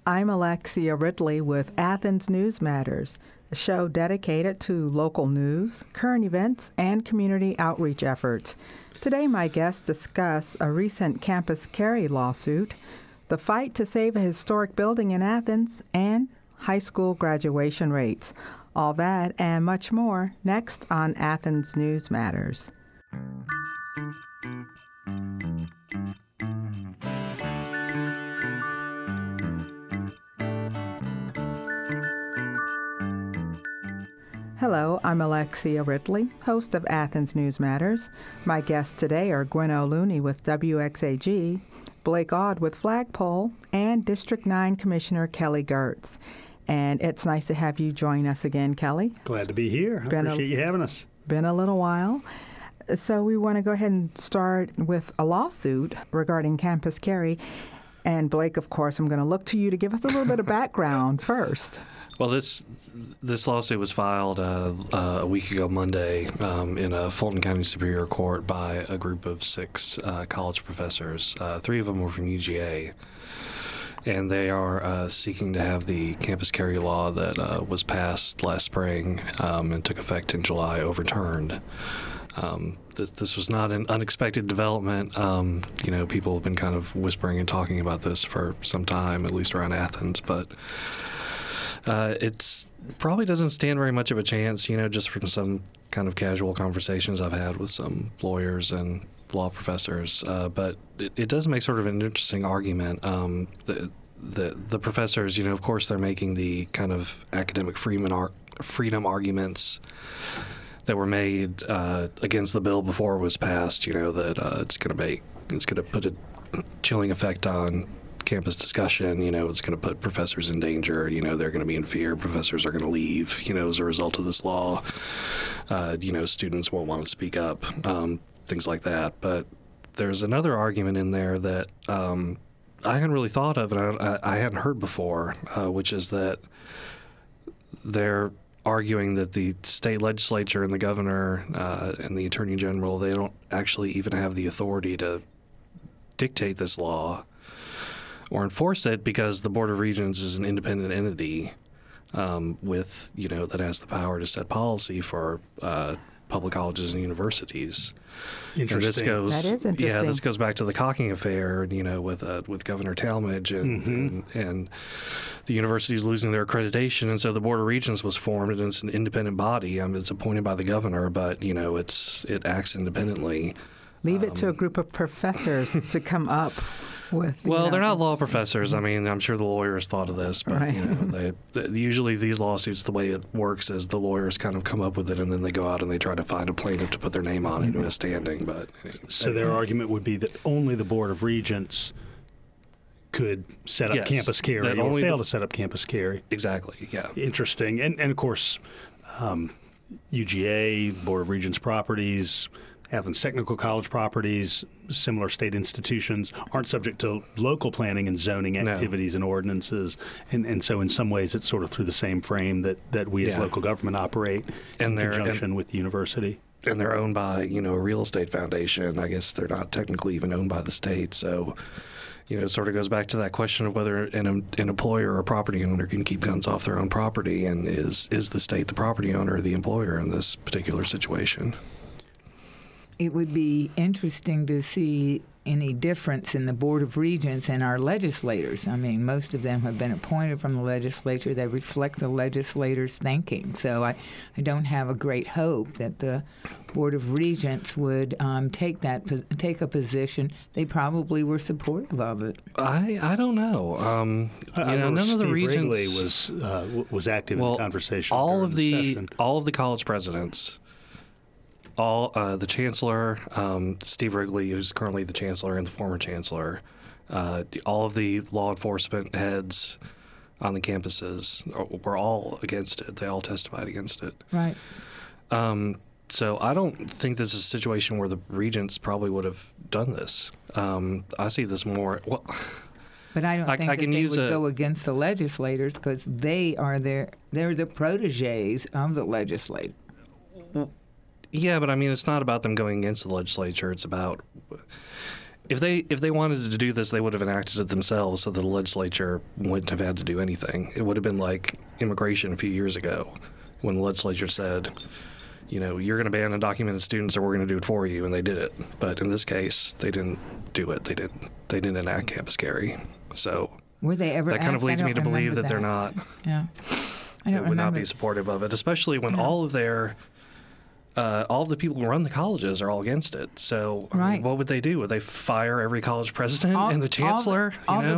I'm Alexia Ridley with Athens News Matters, a show dedicated to local news, current events, and community outreach efforts. Today, my guests discuss a recent Campus Carry lawsuit, the fight to save a historic building in Athens, and high school graduation rates. All that and much more next on Athens News Matters. Hello, I'm Alexia Ridley, host of Athens News Matters. My guests today are Gwen O'Looney with WXAG, Blake Aud with Flagpole, and District 9 Commissioner Kelly Girtz. And it's nice to have you join us again, Kelly. Glad to be here. I appreciate you having us. Been a little while. So we want to go ahead and start with a lawsuit regarding Campus Carry. And Blake, of course, I'm going to look to you to give us a little bit of background first. Well, this lawsuit was filed a week ago Monday in a Fulton County Superior Court by a group of 6 college professors. 3 of them were from UGA, and they are seeking to have the Campus Carry law that was passed last spring and took effect in July overturned. This was not an unexpected development. People have been kind of whispering and talking about this for some time, at least around Athens, but it's probably doesn't stand very much of a chance, just from some kind of casual conversations I've had with some lawyers and law professors. But it does make sort of an interesting argument. The professors, of course, they're making the kind of academic freedom arguments that were made against the bill before it was passed. That it's going to put a chilling effect on campus discussion. It's going to put professors in danger. They're going to be in fear. Professors are going to leave. As a result of this law. Students won't want to speak up. Things like that. But there's another argument in there that I hadn't really thought of, and I hadn't heard before, which is that they're arguing that the state legislature and the governor and the attorney general, they don't actually even have the authority to dictate this law or enforce it, because the Board of Regents is an independent entity with, that has the power to set policy for public colleges and universities. Interesting. That is interesting. Yeah, this goes back to the Cocking affair, with Governor Talmadge and the universities losing their accreditation, and so the Board of Regents was formed, and it's an independent body. It's appointed by the governor, but it acts independently. Leave it to a group of professors to come up with. Well, they're not law professors. I'm sure the lawyers thought of this, but right. Usually these lawsuits, the way it works is the lawyers kind of come up with it, and then they go out and they try to find a plaintiff to put their name on it in a standing. But so their argument would be that only the Board of Regents could set up Campus Carry or fail to set up Campus Carry. Exactly. Yeah. Interesting, and of course, UGA, Board of Regents properties, Athens Technical College properties, similar state institutions aren't subject to local planning and zoning activities and ordinances. And so in some ways it's sort of through the same frame that we as local government operate in conjunction with the university. And they're owned by, a real estate foundation. I guess they're not technically even owned by the state. So, it sort of goes back to that question of whether an employer or a property owner can keep guns off their own property, and is the state the property owner or the employer in this particular situation? It would be interesting to see any difference in the Board of Regents and our legislators. Most of them have been appointed from the legislature. They reflect the legislators' thinking. So I don't have a great hope that the Board of Regents would take a position. They probably were supportive of it. I don't know. None of the regents was active in the conversation. All of the college presidents. The chancellor, Steve Wrigley, who's currently the chancellor, and the former chancellor, all of the law enforcement heads on the campuses were all against it. They all testified against it. Right. So I don't think this is a situation where the regents probably would have done this. I see this more. Well, but I don't think that they would go against the legislators, because they're the protégés of the legislature. Yeah, but it's not about them going against the legislature. It's about if they wanted to do this, they would have enacted it themselves, so the legislature wouldn't have had to do anything. It would have been like immigration a few years ago, when the legislature said, you're going to ban undocumented students, or we're going to do it for you, and they did it. But in this case, they didn't do it. They didn't enact campus carry. So were they ever? That kind of leads me to believe that they're not. Yeah, they would not be supportive of it, especially when all of the people who run the colleges are all against it. So what would they do? Would they fire every college president and the chancellor?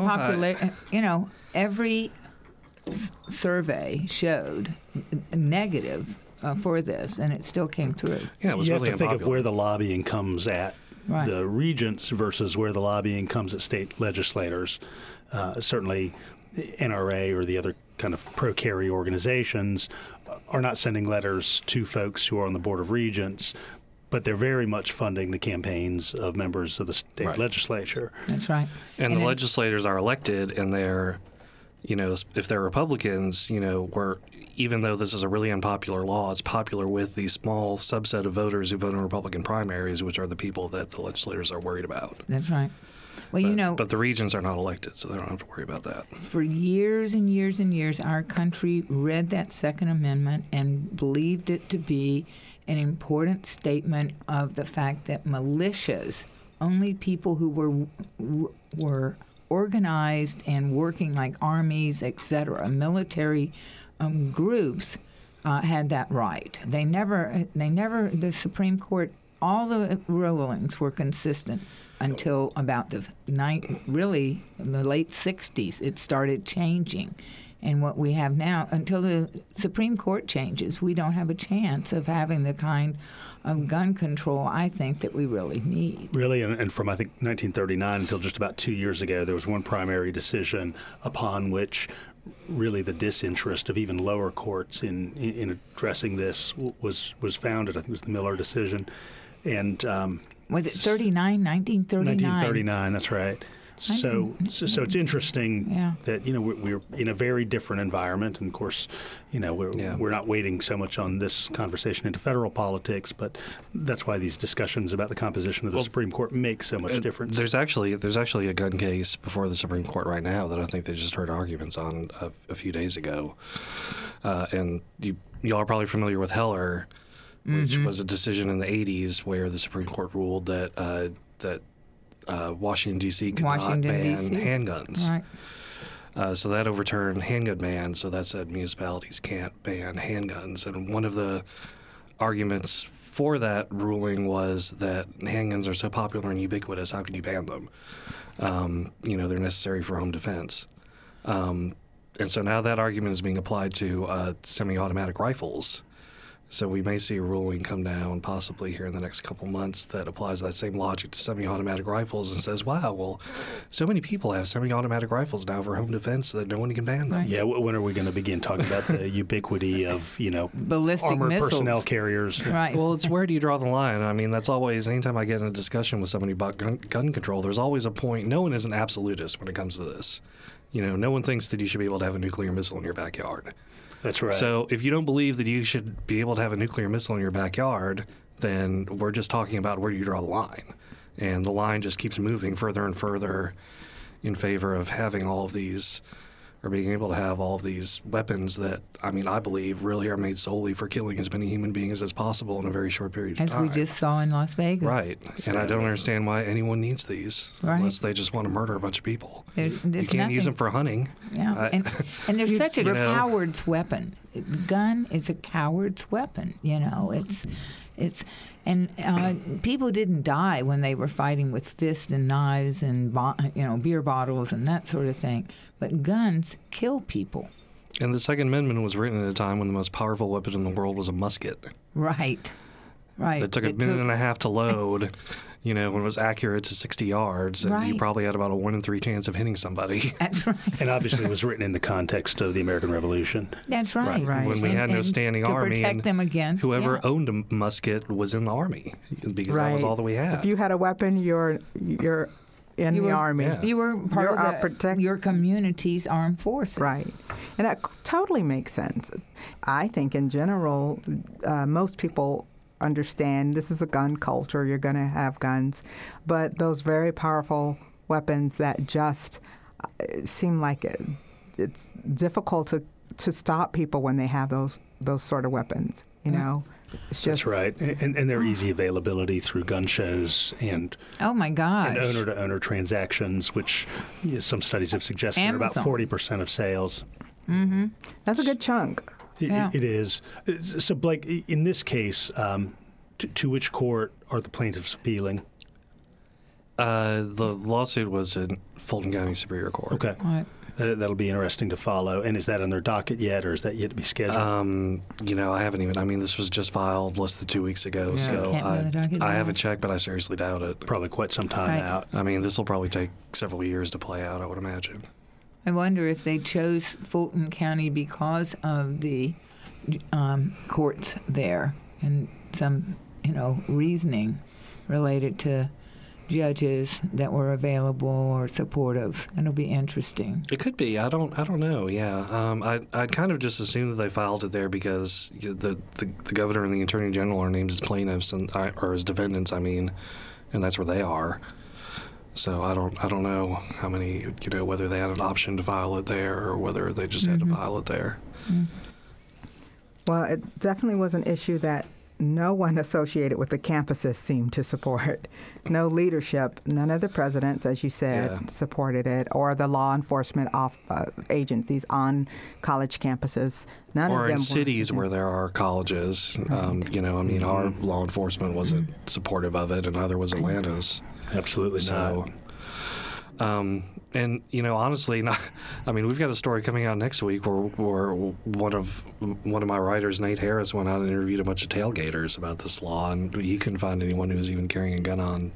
Every survey showed negative for this, and it still came through. Yeah, it was you really have to unpopular. think of where the lobbying comes at the regents versus where the lobbying comes at state legislators. Certainly, NRA or the other kind of pro-carry organizations are not sending letters to folks who are on the Board of Regents, but they're very much funding the campaigns of members of the state legislature. That's right. And the legislators are elected, and they're, if they're Republicans, even though this is a really unpopular law, it's popular with the small subset of voters who vote in Republican primaries, which are the people that the legislators are worried about. That's right. Well, but the regents are not elected, so they don't have to worry about that. For years and years and years, our country read that Second Amendment and believed it to be an important statement of the fact that militias, only people who were organized and working like armies, etc., military groups, had that right. They never. The Supreme Court, all the rulings were consistent until about the late 60s. It started changing. And what we have now, until the Supreme Court changes, we don't have a chance of having the kind of gun control I think that we really need. Really, and from I think 1939 until just about 2 years ago, there was one primary decision upon which really the disinterest of even lower courts in addressing this was founded. I think it was the Miller decision. And was it 1939? 1939, that's right. So it's interesting that we're in a very different environment, and of course, we're not wading so much on this conversation into federal politics, but that's why these discussions about the composition of the Supreme Court make so much difference. There's actually a gun case before the Supreme Court right now that I think they just heard arguments on a few days ago, and y'all are probably familiar with Heller, which was a decision in the 80s where the Supreme Court ruled that Washington, D.C. could not ban handguns. Right. So that overturned handgun ban, so that said municipalities can't ban handguns. And one of the arguments for that ruling was that handguns are so popular and ubiquitous, how can you ban them? They're necessary for home defense. And so now that argument is being applied to semi-automatic rifles. So we may see a ruling come down possibly here in the next couple months that applies that same logic to semi-automatic rifles and says, wow, well, so many people have semi-automatic rifles now for home defense that no one can ban them. Right. Yeah, when are we going to begin talking about the ubiquity of, ballistic armored missiles. Personnel carriers? Right. Well, it's where do you draw the line? I mean, that's always, anytime I get in a discussion with somebody about gun control, there's always a point. No one is an absolutist when it comes to this. No one thinks that you should be able to have a nuclear missile in your backyard. That's right. So if you don't believe that you should be able to have a nuclear missile in your backyard, then we're just talking about where you draw the line. And the line just keeps moving further and further in favor of having all of these, or being able to have all of these weapons that, I believe really are made solely for killing as many human beings as possible in a very short period of time. As we just saw in Las Vegas. Right. And I don't understand why anyone needs these unless they just want to murder a bunch of people. There's you can't use them for hunting. Yeah. And there's such a coward's weapon. Gun is a coward's weapon. It's people didn't die when they were fighting with fists and knives and beer bottles and that sort of thing. But guns kill people. And the Second Amendment was written at a time when the most powerful weapon in the world was a musket. Right. That took a minute and a half to load. When it was accurate to 60 yards, and you probably had about a 1 in 3 chance of hitting somebody. That's right. And obviously it was written in the context of the American Revolution. That's right. When we had no standing army. To protect them against. Whoever owned a musket was in the army, because that was all that we had. If you had a weapon, you're in the army. Yeah. You were part of your community's armed forces. Right. And that totally makes sense. I think in general, most people understand this is a gun culture. You're going to have guns. But those very powerful weapons that just seem like it's difficult to stop people when they have those sort of weapons, you know? It's just, that's right, and their easy availability through gun shows and oh my gosh, and owner-to-owner transactions, which some studies have suggested are about 40% of sales. Mm-hmm. That's a good chunk. It is. So, Blake, in this case, to which court are the plaintiffs appealing? The lawsuit was in Fulton County Superior Court. Okay. Right. That'll be interesting to follow. And is that on their docket yet, or is that yet to be scheduled? I haven't even. I mean, this was just filed less than 2 weeks ago, so I haven't checked, but I seriously doubt it. Probably quite some time out. I mean, this will probably take several years to play out, I would imagine. I wonder if they chose Fulton County because of the courts there and some, reasoning related to judges that were available or supportive. It'll be interesting. It could be. I don't know. Yeah. I kind of just assumed that they filed it there because the governor and the attorney general are named as plaintiffs or as defendants. I mean, and that's where they are. So I don't know how many, whether they had an option to file it there or whether they just had to file it there. Mm. Well, it definitely was an issue that no one associated with the campuses seemed to support. No leadership, none of the presidents, as you said, supported it, or the law enforcement agencies on college campuses. None or of them in cities where there are colleges. Right. Our law enforcement wasn't supportive of it, and neither was Atlanta's. Absolutely not. And honestly, we've got a story coming out next week where one of my writers, Nate Harris, went out and interviewed a bunch of tailgaters about this law, and he couldn't find anyone who was even carrying a gun on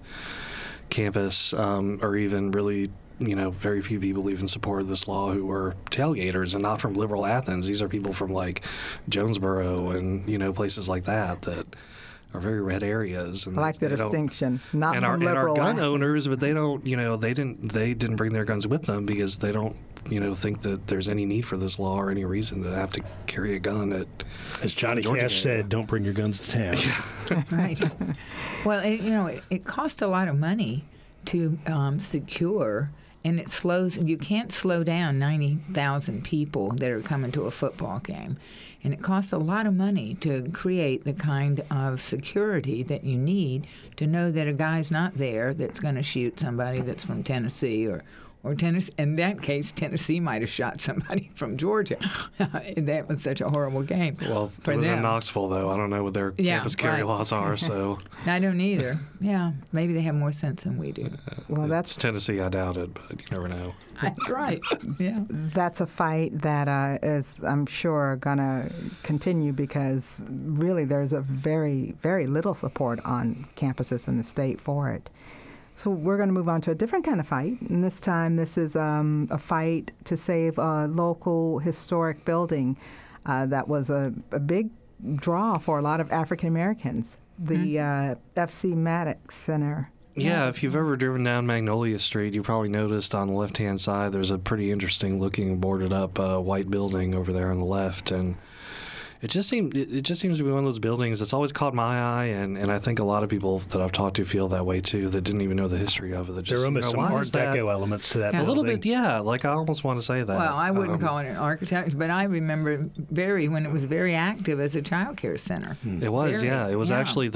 campus, or even really, very few people even supported this law who were tailgaters, and not from liberal Athens. These are people from like Jonesboro and places like that are very red areas. And I like the distinction. Not and from our, liberal and our gun Athens. owners, but they don't, they didn't bring their guns with them because they don't, think that there's any need for this law or any reason to have to carry a gun As Johnny Cash said, don't bring your guns to town. Right. Well, it costs a lot of money to secure, and it slows. You can't slow down 90,000 people that are coming to a football game. And it costs a lot of money to create the kind of security that you need to know that a guy's not there that's going to shoot somebody that's from Tennessee or Tennessee. In that case, Tennessee might have shot somebody from Georgia. That was such a horrible game. Well, it was in Knoxville, though. I don't know what their campus carry laws are, so. I don't either. Yeah, maybe they have more sense than we do. Well, it's Tennessee, I doubt it, but you never know. That's right. Yeah. That's a fight that is, I'm sure, going to continue because really there's a very, very little support on campuses in the state for it. So we're going to move on to a different kind of fight. And this time, this is a fight to save a local historic building that was a big draw for a lot of African Americans, the F.C. Maddox Center. Yeah, if you've ever driven down Magnolia Street, you probably noticed on the left-hand side there's a pretty interesting-looking boarded-up white building over there on the left, and it just seems to be one of those buildings that's always caught my eye, and I think a lot of people that I've talked to feel that way too, that didn't even know the history of it. There are almost some Art Deco elements to that building. A little bit, yeah. Like I almost want to say that. Well, I wouldn't call it an architecture, but I remember when it was very active as a child care center. It was, It was actually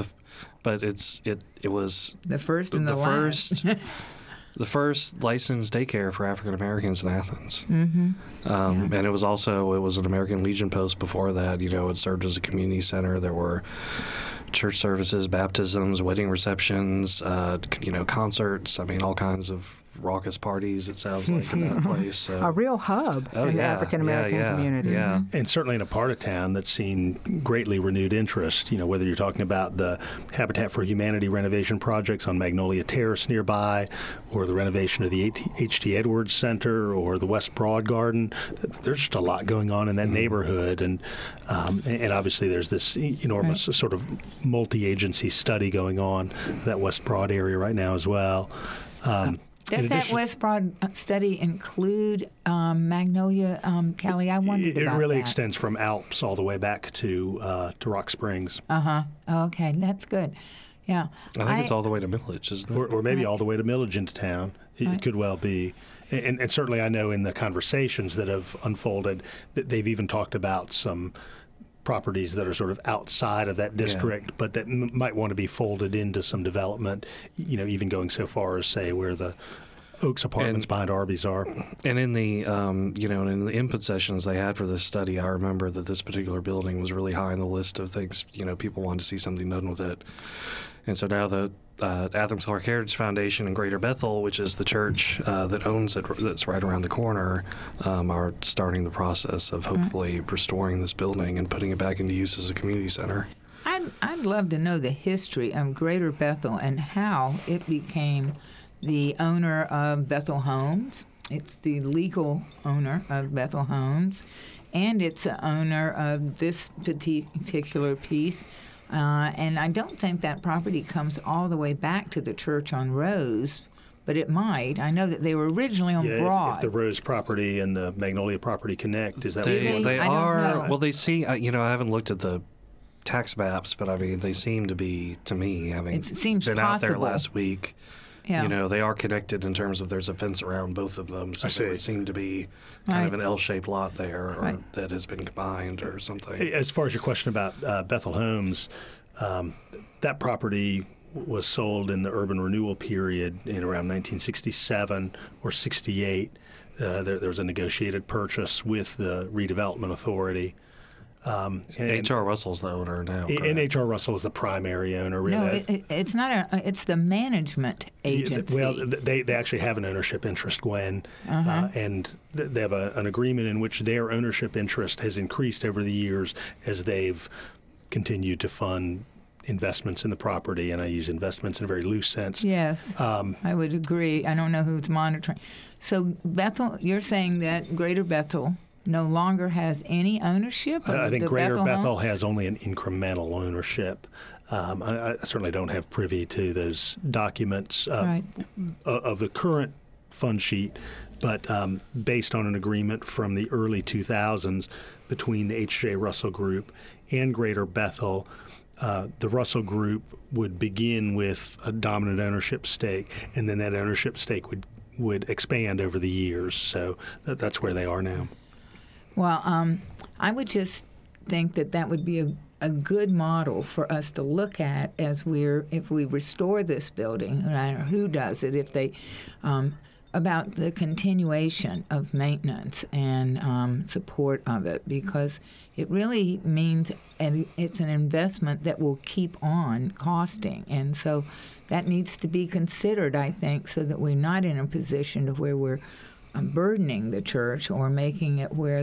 it was the first and the last. The first licensed daycare for African Americans in Athens. Mm-hmm. And it was an American Legion post before that. It served as a community center. There were church services, baptisms, wedding receptions, concerts. I mean, all kinds of raucous parties, it sounds like, in that place. So. A real hub in the African American community. Yeah. And certainly in a part of town that's seen greatly renewed interest, whether you're talking about the Habitat for Humanity renovation projects on Magnolia Terrace nearby, or the renovation of the H.T. Edwards Center, or the West Broad Garden. There's just a lot going on in that neighborhood. And obviously there's this enormous sort of multi-agency study going on, that West Broad area right now as well. Does that West Broad study include Magnolia, Kelly? I wondered about that. It really extends from Alps all the way back to Rock Springs. Okay, that's good. Yeah. I think it's all the way to Milledge, isn't it? Or maybe all the way to Milledge into town. It could well be. And certainly I know in the conversations that have unfolded that they've even talked about some properties that are sort of outside of that district, but that might want to be folded into some development, even going so far as, say, where the Oaks Apartments behind Arby's are. And in the, in the input sessions they had for this study, I remember that this particular building was really high on the list of things, people wanted to see something done with it. And so now the Athens Clarke Heritage Foundation in Greater Bethel, which is the church that owns it, that's right around the corner, are starting the process of hopefully restoring this building and putting it back into use as a community center. I'd love to know the history of Greater Bethel and how it became the owner of Bethel Homes. It's the legal owner of Bethel Homes, and it's the owner of this particular piece. And I don't think that property comes all the way back to the church on Rose, but it might. I know that they were originally on Broad. If the Rose property and the Magnolia property connect, is that they are? I don't know. Well, they see. I haven't looked at the tax maps, but I mean, they seem to be, to me, having been out there last week. Yeah. They are connected in terms of there's a fence around both of them, so there would seem to be kind of an L-shaped lot there, or that has been combined or something. As far as your question about Bethel Homes, that property was sold in the urban renewal period in around 1967 or 68. There was a negotiated purchase with the redevelopment authority. H.R. Russell's the owner now. And H.R. Russell is the primary owner. No, it's not it's the management agency. Well, they actually have an ownership interest, Gwen, and they have an agreement in which their ownership interest has increased over the years as they've continued to fund investments in the property, and I use investments in a very loose sense. Yes, I would agree. I don't know who's monitoring. So Bethel, you're saying that Greater Bethel no longer has any ownership of I think the Greater Bethel Homes? has only an incremental ownership. I certainly don't have privy to those documents of the current fund sheet, but based on an agreement from the early 2000s between the H.J. Russell Group and Greater Bethel, the Russell Group would begin with a dominant ownership stake, and then that ownership stake would expand over the years. So that's where they are now. Well, I would just think that would be a good model for us to look at if we restore this building, no matter who does it, if they about the continuation of maintenance and support of it, because it really means, and it's an investment that will keep on costing, and so that needs to be considered, I think, so that we're not in a position to where we're burdening the church or making it where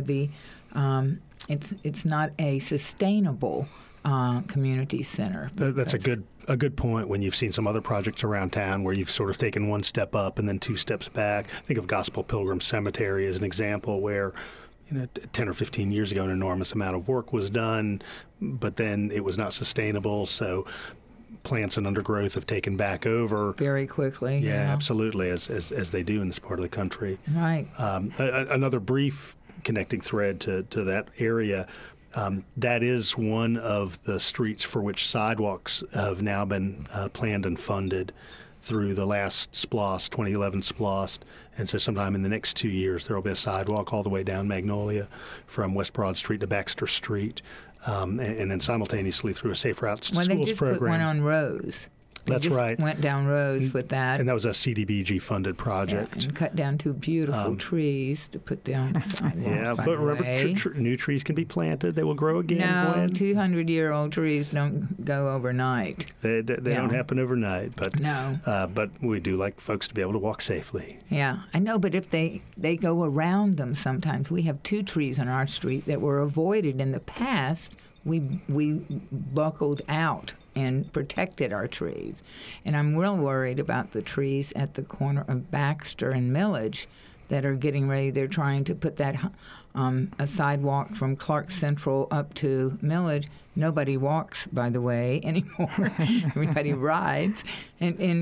it's not a sustainable community center. That's a good point when you've seen some other projects around town where you've sort of taken one step up and then two steps back. Think of Gospel Pilgrim Cemetery as an example where 10 or 15 years ago an enormous amount of work was done, but then it was not sustainable, so plants and undergrowth have taken back over very quickly. Yeah, absolutely, as they do in this part of the country. Right. Another brief connecting thread to that area. That is one of the streets for which sidewalks have now been planned and funded through the last SPLOST, 2011 SPLOST. And so sometime in the next 2 years, there will be a sidewalk all the way down Magnolia from West Broad Street to Baxter Street, and then simultaneously through a Safe Routes to Schools program. They just put one on Rose. That's right. Went down Rose with that. And that was a CDBG-funded project. Yeah, and cut down 2 beautiful trees to put down the sidewalk. Yeah, but remember, new trees can be planted. They will grow again. No, 200-year-old trees don't go overnight. They don't happen overnight. But no. But we do like folks to be able to walk safely. Yeah, I know, but if they go around them sometimes. We have 2 trees on our street that were avoided in the past. We buckled out and protected our trees. And I'm real worried about the trees at the corner of Baxter and Milledge that are getting ready. They're trying to put that a sidewalk from Clark Central up to Milledge. Nobody walks, by the way, anymore. Everybody rides. And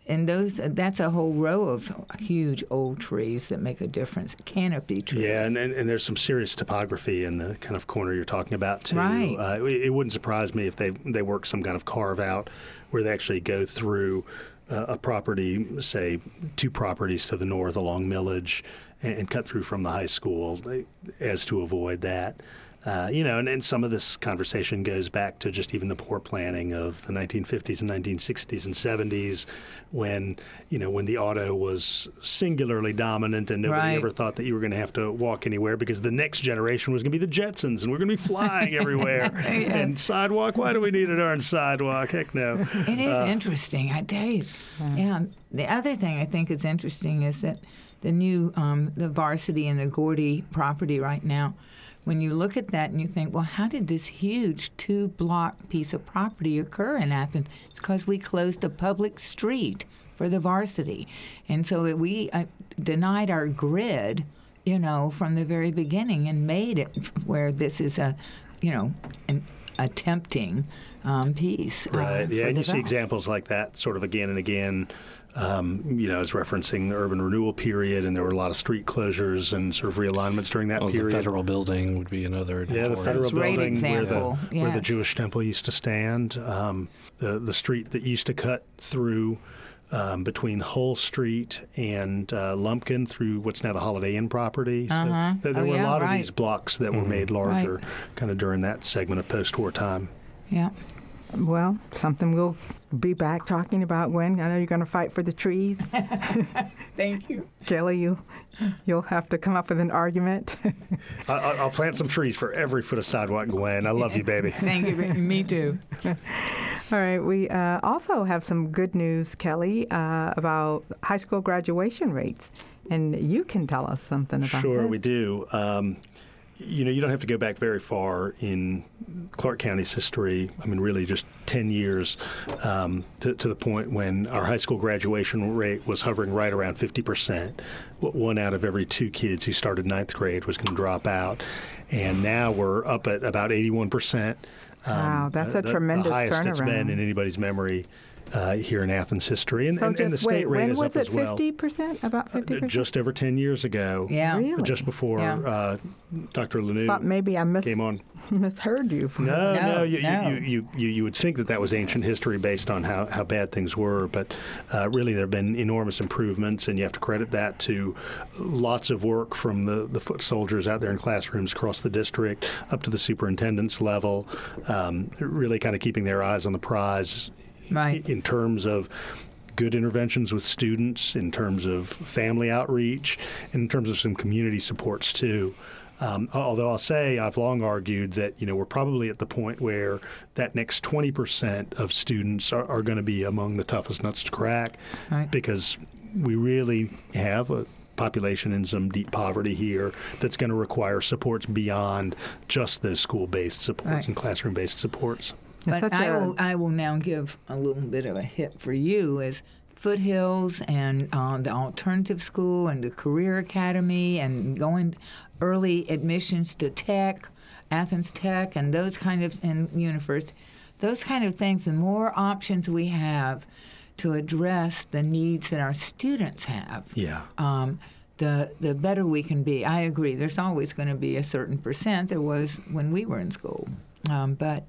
that's a whole row of huge old trees that make a difference, canopy trees. Yeah, and there's some serious topography in the kind of corner you're talking about, too. Right. It wouldn't surprise me if they work some kind of carve-out where they actually go through a property, say 2 properties to the north along Millage, and cut through from the high school as to avoid that. And some of this conversation goes back to just even the poor planning of the 1950s and 1960s and 70s when the auto was singularly dominant and nobody ever thought that you were going to have to walk anywhere because the next generation was going to be the Jetsons and we're going to be flying everywhere. Yes. And sidewalk, why do we need a darn sidewalk? Heck no. It is interesting, I tell you. Yeah. The other thing I think is interesting is that the new, the Varsity and the Gordy property right now, when you look at that and you think, well, how did this huge 2-block piece of property occur in Athens? It's because we closed a public street for the Varsity. And so we denied our grid, from the very beginning and made it where this is a tempting piece. Right, yeah, and you see development. examples like that sort of again and again. I was referencing the urban renewal period, and there were a lot of street closures and sort of realignments during that period. The federal building would be another. Yeah, the federal building where the Yes. Jewish temple used to stand. The street that used to cut through between Hull Street and Lumpkin through what's now the Holiday Inn property. So there were a lot of these blocks that were made larger kind of during that segment of post-war time. Yeah. Well, something we'll be back talking about, Gwen. I know you're going to fight for the trees. Thank you. Kelly, you'll have to come up with an argument. I'll plant some trees for every foot of sidewalk, Gwen. I love you, baby. Thank you. Me too. All right. We also have some good news, Kelly, about high school graduation rates. And you can tell us something about Sure, this. we do. You don't have to go back very far in Clark County's history. I mean, really just 10 years to the point when our high school graduation rate was hovering right around 50%. 1 out of every 2 kids who started 9th grade was going to drop out. And now we're up at about 81%. Wow, that's a tremendous the highest turnaround. it's been in anybody's memory here in Athens history. And, So and the just state wait, rate when is was up it as well. 50%? About 50%? Just over 10 years ago. Yeah. Really? Just before Dr. Lanoux Thought maybe I came on. misheard you. No. No. You would think that was ancient history based on how bad things were, but really there have been enormous improvements, and you have to credit that to lots of work from the foot soldiers out there in classrooms across the district up to the superintendent's level, really kind of keeping their eyes on the prize in terms of good interventions with students, in terms of family outreach, and in terms of some community supports too. Although I'll say I've long argued that we're probably at the point where that next 20% of students are going to be among the toughest nuts to crack, because we really have a population in some deep poverty here that's going to require supports beyond just those school-based supports and classroom-based supports. But I will now give a little bit of a hit for you as Foothills and the alternative school and the career academy and going early admissions to tech, Athens Tech, and those kind of and university, those kind of things. The more options we have to address the needs that our students have, the better we can be. I agree. There's always going to be a certain percent. There was when we were in school, but.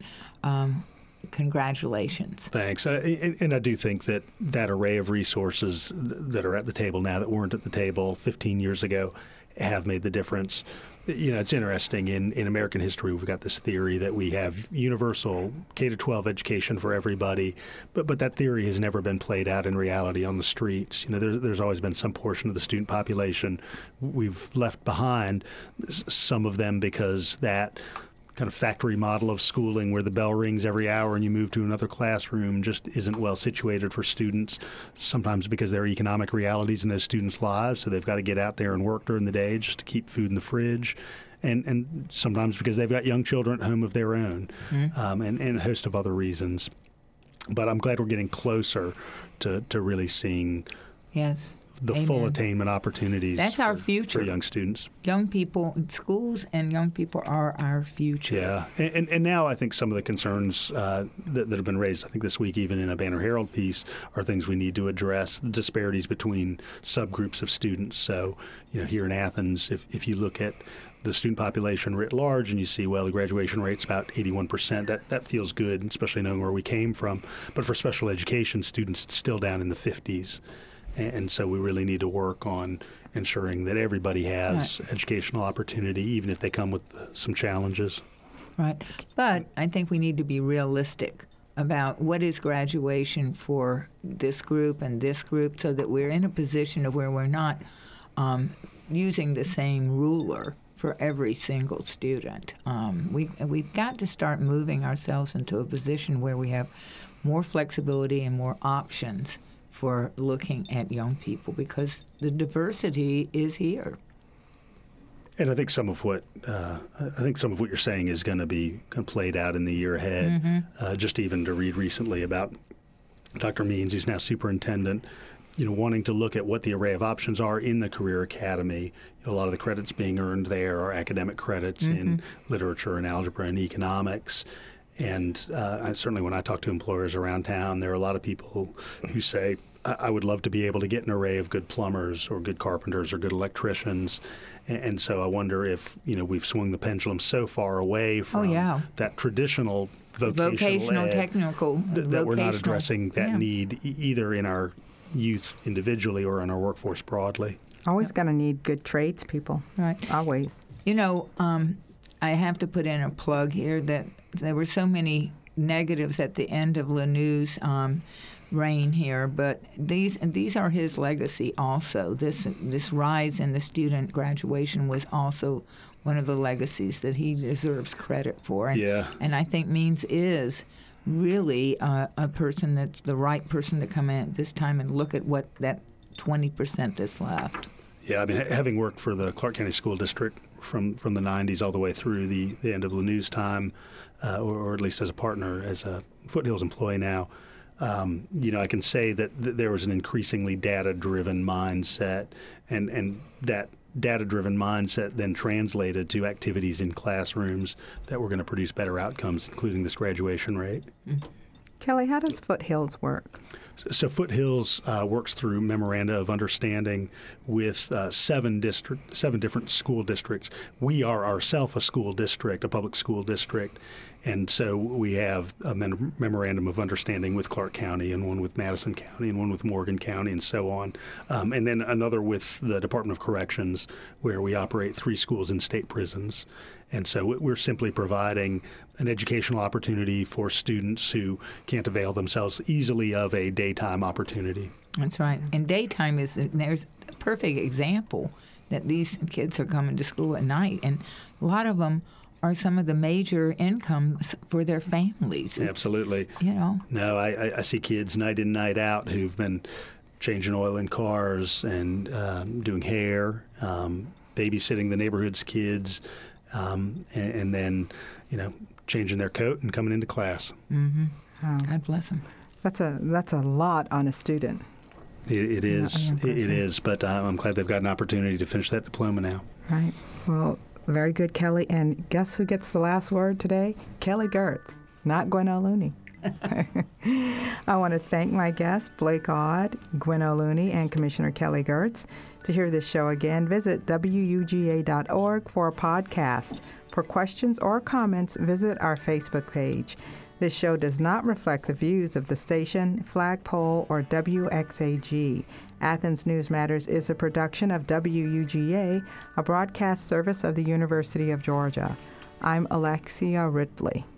Congratulations. Thanks. And I do think that array of resources that are at the table now that weren't at the table 15 years ago have made the difference. It's interesting. In American history, we've got this theory that we have universal K-12 education for everybody, but that theory has never been played out in reality on the streets. There's always been some portion of the student population we've left behind, some of them because that kind of factory model of schooling where the bell rings every hour and you move to another classroom just isn't well situated for students, sometimes because there are economic realities in those students' lives, so they've got to get out there and work during the day just to keep food in the fridge, and sometimes because they've got young children at home of their own, and a host of other reasons. But I'm glad we're getting closer to really seeing the Amen. full attainment opportunities. That's our future. For young students. Young people, schools and young people are our future. Yeah, and now I think some of the concerns that have been raised, I think this week even in a Banner Herald piece, are things we need to address, the disparities between subgroups of students. So, here in Athens, if you look at the student population writ large and you see, well, the graduation rate's about 81%, that feels good, especially knowing where we came from. But for special education students, it's still down in the 50s. And so we really need to work on ensuring that everybody has educational opportunity, even if they come with some challenges. Right. But I think we need to be realistic about what is graduation for this group and this group so that we're in a position of where we're not using the same ruler for every single student. We've got to start moving ourselves into a position where we have more flexibility and more options for looking at young people because the diversity is here. And I think some of what you're saying is going to be played out in the year ahead. Mm-hmm. Just even to read recently about Dr. Means, who's now superintendent, wanting to look at what the array of options are in the Career Academy. A lot of the credits being earned there are academic credits in literature and algebra and economics. And certainly when I talk to employers around town, there are a lot of people who say, I would love to be able to get an array of good plumbers or good carpenters or good electricians. And so I wonder if, we've swung the pendulum so far away from that traditional vocational ed, technical, that we're not addressing that need either in our youth individually or in our workforce broadly. Always going to need good tradespeople. Right. Always. I have to put in a plug here that there were so many negatives at the end of Lanew's reign here, but these are his legacy also. This rise in the student graduation was also one of the legacies that he deserves credit for. And I think Means is really a person that's the right person to come in at this time and look at what that 20% that's left. Yeah, I mean, having worked for the Clark County School District from the 90s all the way through the end of Lanew's time, or at least as a partner, as a Foothills employee now, I can say that there was an increasingly data-driven mindset, and that data-driven mindset then translated to activities in classrooms that were going to produce better outcomes, including this graduation rate. Kelly, how does Foothills work? So Foothills works through memoranda of understanding with seven different school districts. We are ourselves a school district, a public school district, and so we have a memorandum of understanding with Clark County and one with Madison County and one with Morgan County and so on, and then another with the Department of Corrections where we operate 3 schools in state prisons. And so we're simply providing an educational opportunity for students who can't avail themselves easily of a daytime opportunity. That's right. And daytime there's a perfect example that these kids are coming to school at night. And a lot of them are some of the major incomes for their families. Absolutely. No, I see kids night in, night out who've been changing oil in cars and doing hair, babysitting the neighborhood's kids, and then, changing their coat and coming into class. Mm-hmm. God bless them. That's a lot on a student. It is. It is. But I'm glad they've got an opportunity to finish that diploma now. Right. Well, very good, Kelly. And guess who gets the last word today? Kelly Gertz, not Gwen O'Looney. I want to thank my guests, Blake Aud, Gwen O'Looney, and Commissioner Kelly Gertz. To hear this show again, visit wuga.org for a podcast. For questions or comments, visit our Facebook page. This show does not reflect the views of the station, Flagpole, or WXAG. Athens News Matters is a production of WUGA, a broadcast service of the University of Georgia. I'm Alexia Ridley.